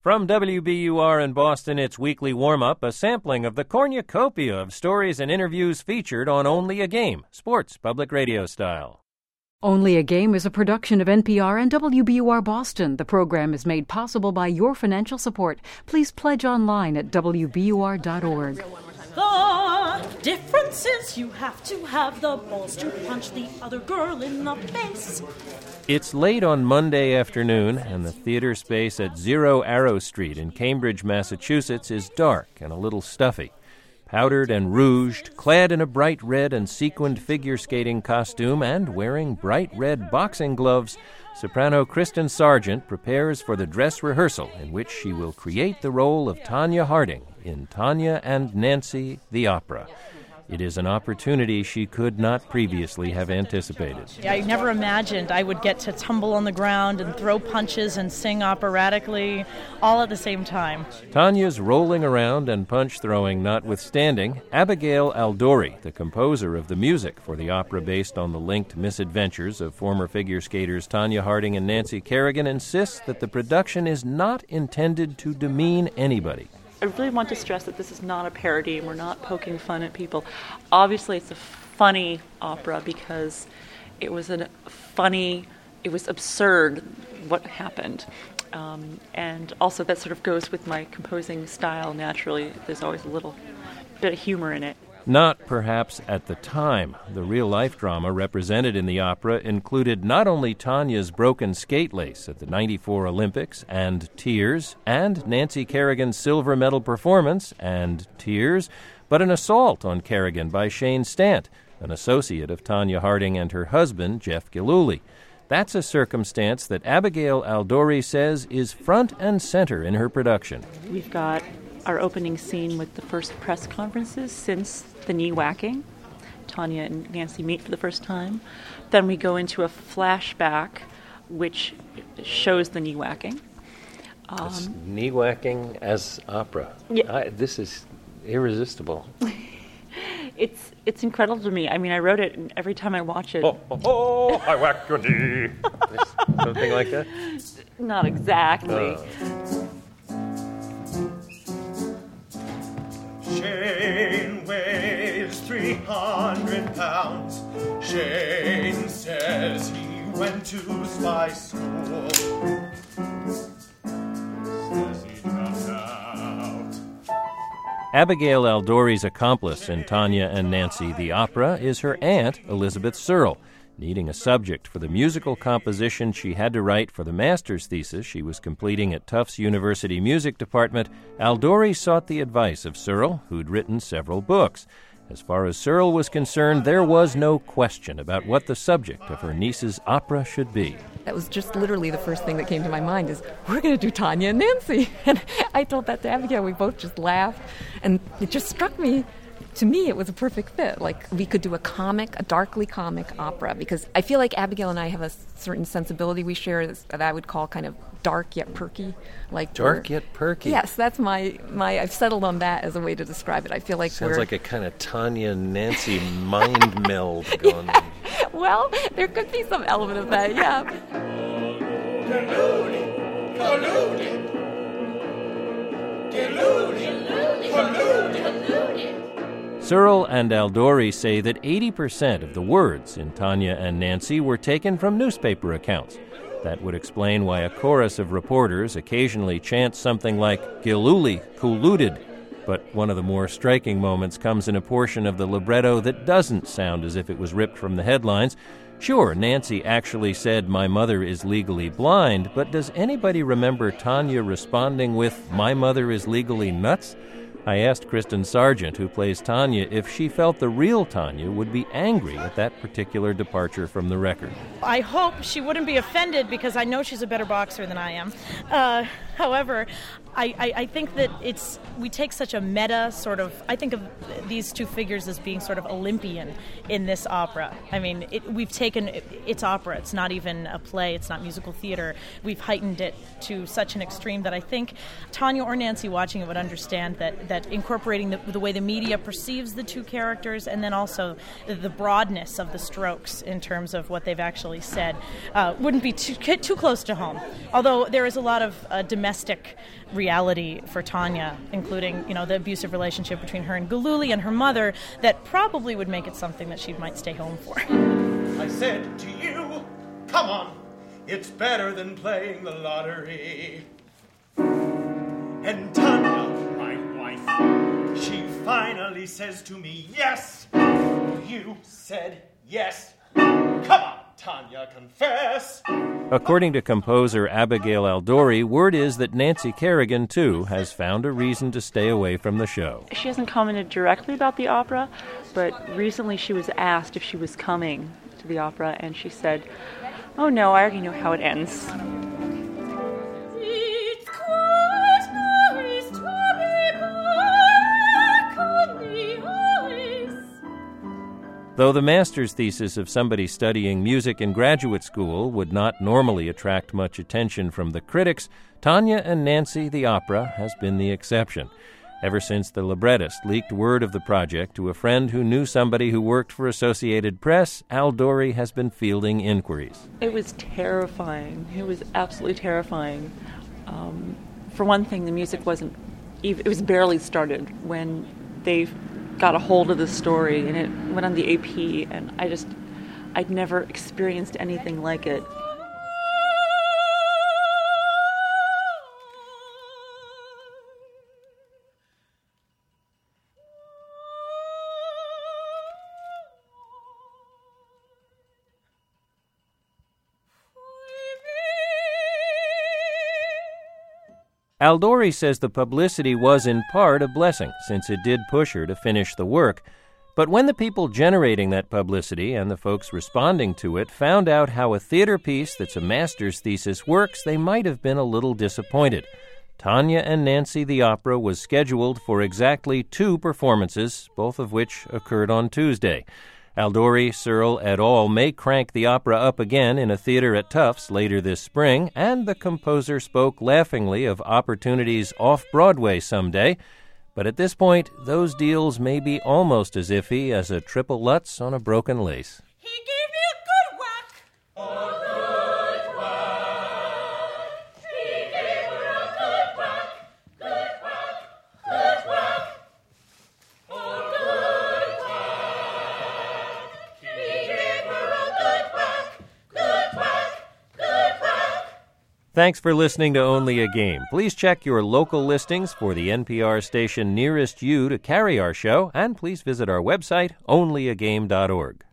From WBUR in Boston, it's Weekly Warm-Up, a sampling of the cornucopia of stories and interviews featured on Only a Game, sports public radio style. Only a Game is a production of NPR and WBUR Boston. The program is made possible by your financial support. Please pledge online at WBUR.org. The difference is you have to have the balls to punch the other girl in the face. It's late on Monday afternoon, and the theater space at 0 Arrow Street in Cambridge, Massachusetts is dark and a little stuffy. Powdered and rouged, clad in a bright red and sequined figure skating costume and wearing bright red boxing gloves, soprano Kristen Sargent prepares for the dress rehearsal in which she will create the role of Tonya Harding in Tanya and Nancy, the opera. It is an opportunity she could not previously have anticipated. I never imagined I would get to tumble on the ground and throw punches and sing operatically all at the same time. Tanya's rolling around and punch-throwing notwithstanding, Abigail Aldori, the composer of the music for the opera based on the linked misadventures of former figure skaters Tonya Harding and Nancy Kerrigan, insists that the production is not intended to demean anybody. I really want to stress that this is not a parody and we're not poking fun at people. Obviously, it's a funny opera because it was absurd what happened. And also that sort of goes with my composing style naturally. There's always a little bit of humor in it. Not perhaps at the time. The real-life drama represented in the opera included not only Tanya's broken skate lace at the '94 Olympics and tears, and Nancy Kerrigan's silver medal performance and tears, but an assault on Kerrigan by Shane Stant, an associate of Tonya Harding and her husband, Jeff Gillooly. That's a circumstance that Abigail Aldori says is front and center in her production. We've got our opening scene with the first press conferences since the knee whacking. Tonya and Nancy meet for the first time. Then we go into a flashback which shows the knee whacking. Knee whacking as opera. Yeah. This is irresistible. It's incredible to me. I mean, I wrote it, and every time I watch it... I whack your knee. Something like that? Not exactly. Shane weighs 300 pounds. Shane says he went to spy school. Says he dropped out. Abigail Aldori's accomplice in Tonya and Nancy, the opera, is her aunt, Elizabeth Searle. Needing a subject for the musical composition she had to write for the master's thesis she was completing at Tufts University Music Department, Aldori sought the advice of Searle, who'd written several books. As far as Searle was concerned, there was no question about what the subject of her niece's opera should be. That was just literally the first thing that came to my mind is, we're going to do Tonya and Nancy. And I told that to Abigail. We both just laughed. And it just struck me. To me, it was a perfect fit. Like, we could do a darkly comic opera, because I feel like Abigail and I have a certain sensibility we share that I would call kind of dark yet perky. Like dark yet perky? Yes, that's my I've settled on that as a way to describe it. I feel like sounds like a kind of Tonya and Nancy mind meld going on. Well, there could be some element of that, yeah. Searle and Aldori say that 80% of the words in Tonya and Nancy were taken from newspaper accounts. That would explain why a chorus of reporters occasionally chants something like Gillooly colluded. But one of the more striking moments comes in a portion of the libretto that doesn't sound as if it was ripped from the headlines. Sure, Nancy actually said, "My mother is legally blind," but does anybody remember Tonya responding with, "My mother is legally nuts"? I asked Kristen Sargent, who plays Tonya, if she felt the real Tonya would be angry at that particular departure from the record. I hope she wouldn't be offended because I know she's a better boxer than I am. However, I think that we take such a meta sort of, I think of these two figures as being sort of Olympian in this opera. I mean, we've taken, it's opera, it's not even a play, it's not musical theater. We've heightened it to such an extreme that I think Tonya or Nancy watching it would understand that incorporating the way the media perceives the two characters, and then also the broadness of the strokes in terms of what they've actually said, wouldn't be too close to home. Although there is a lot of dimension domestic reality for Tanya, including, the abusive relationship between her and Gillooly and her mother, that probably would make it something that she might stay home for. I said to you, come on, it's better than playing the lottery. And Tanya, my wife, she finally says to me, yes. You said yes. Come on, Tanya, confess. According to composer Abigail Aldori, word is that Nancy Kerrigan, too, has found a reason to stay away from the show. She hasn't commented directly about the opera, but recently she was asked if she was coming to the opera, and she said, "Oh no, I already know how it ends." Though the master's thesis of somebody studying music in graduate school would not normally attract much attention from the critics, Tanya and Nancy, the opera, has been the exception. Ever since the librettist leaked word of the project to a friend who knew somebody who worked for Associated Press, Aldori has been fielding inquiries. It was terrifying. It was absolutely terrifying. For one thing, the music it was barely started when they got a hold of the story, and it went on the AP, and I'd never experienced anything like it. Aldori says the publicity was in part a blessing, since it did push her to finish the work. But when the people generating that publicity and the folks responding to it found out how a theater piece that's a master's thesis works, they might have been a little disappointed. Tanya and Nancy, the opera, was scheduled for exactly 2 performances, both of which occurred on Tuesday. Aldori, Searle, et al. May crank the opera up again in a theater at Tufts later this spring, and the composer spoke laughingly of opportunities off-Broadway someday. But at this point, those deals may be almost as iffy as a triple Lutz on a broken lace. He gave me a good whack. A good whack. He gave her a good whack. Good whack. Good whack. A good whack. He gave her a good whack. Good whack. Good whack. Thanks for listening to Only a Game. Please check your local listings for the NPR station nearest you to carry our show, and please visit our website, onlyagame.org.